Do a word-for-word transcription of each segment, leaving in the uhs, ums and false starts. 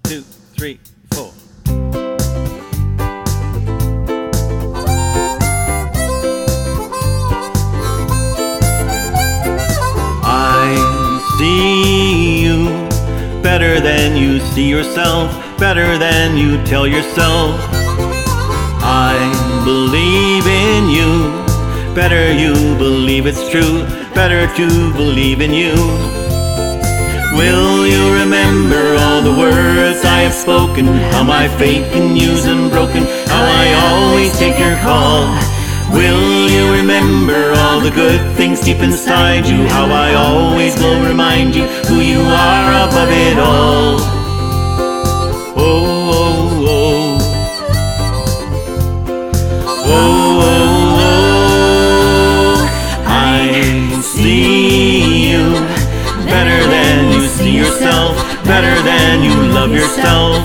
two, three, four. I see you better than you see yourself, better than you tell yourself. I believe in you, better you believe it's true, better to believe in you. Will you remember all the words I have spoken, how my faith in you's unbroken, how I always take your call? Will you remember all the good things deep inside you, how I always will remind you who you are above it all? Oh, oh, oh. Oh, oh, oh. I see you better than you see yourself, better than you love yourself.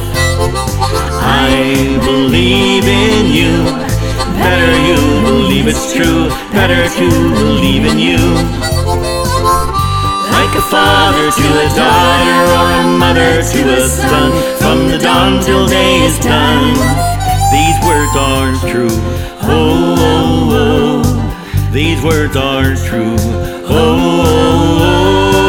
I believe in you, better you believe it's true, better to believe in you. Like a father to a daughter, or a mother to a son, from the dawn till day is done, these words are true. Oh, oh, oh. These words are true. Oh, oh, oh.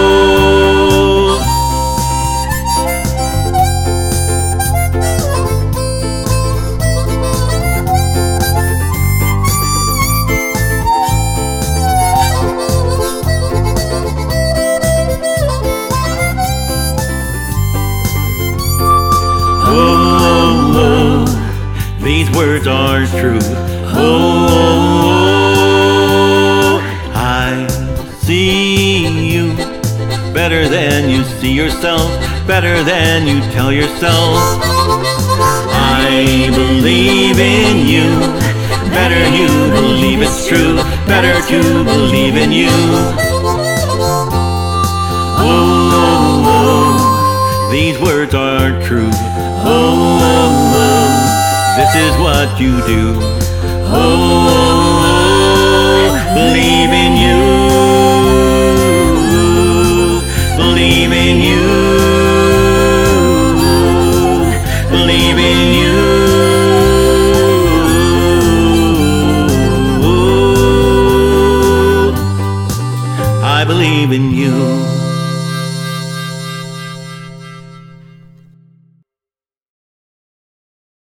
Oh, oh, oh, these words are true. Oh, oh, oh, I see you better than you see yourself, better than you tell yourself. I believe in you, better you believe it's true, better to believe in you. Oh, oh, oh, these words are true. Oh, oh, oh, this is what you do. Oh, oh,